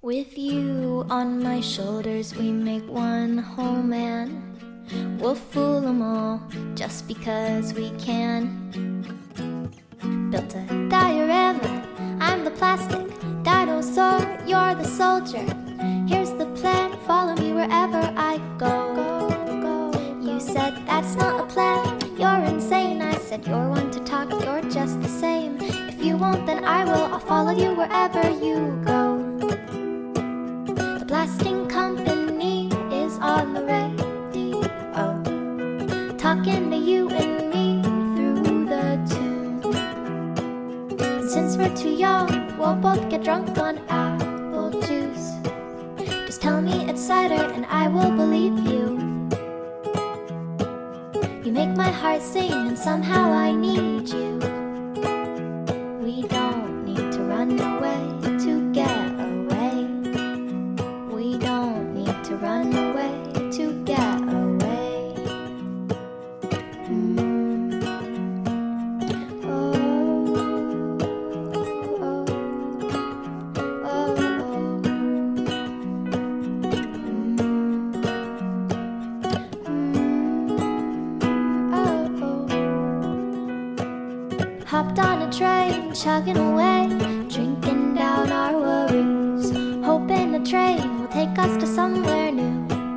With you on my shoulders, we make one whole man. We'll fool 'em all just because we can. Built a diorama, I'm the plastic dinosaur, you're the soldier. Here's the plan, follow me wherever I go. You said that's not a plan, you're insane. I said you're one to talk, you're just the same. If you won't, then I will, I'll follow you wherever you go. The blasting company is on the radio, talking to you and me through the tune. And since we're too young, we'll both get drunk on apple juice. Just tell me it's cider and I will believe you. You make my heart sing and somehow I need you. We don't need to run away to get away. We don't need to run away to get away. Hopped on a train, chugging away, drinking down our worries, hoping a train will take us to somewhere new.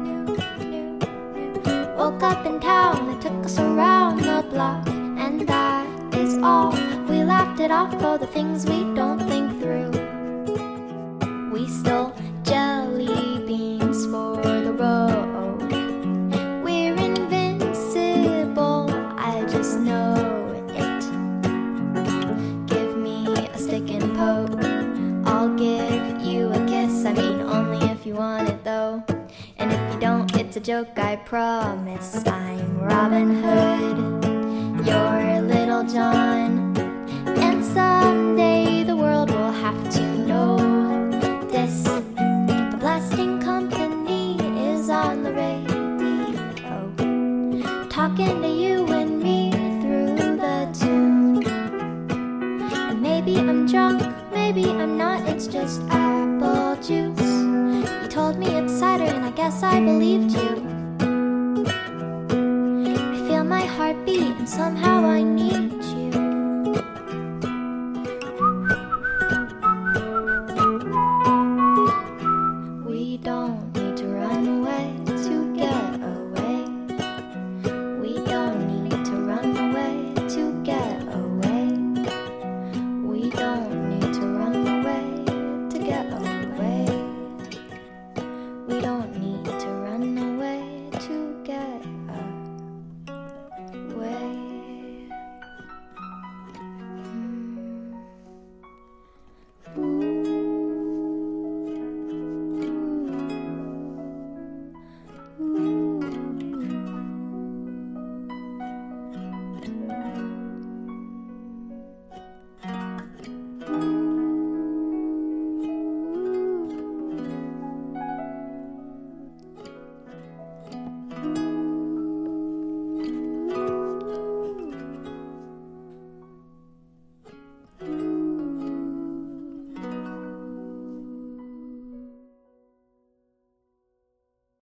Woke up in town, they took us around the block, and that is all. We laughed it off for the things we don't think through. We stole jelly beans for the road. We're invincible, I just know it. Give me a stick and poke, I'll give you a kiss. I mean, only if you want it though. And if you don't, it's a joke, I promise. I'm Robin Hood, you're Little John, and someday the world will have to know this. The blasting company is on the radio, talking to you and me through the tune. And maybe I'm drunk, maybe I'm not, it's just apple juice. You told me it's cider and I guess I believed you. I feel my heart beat and somehow I need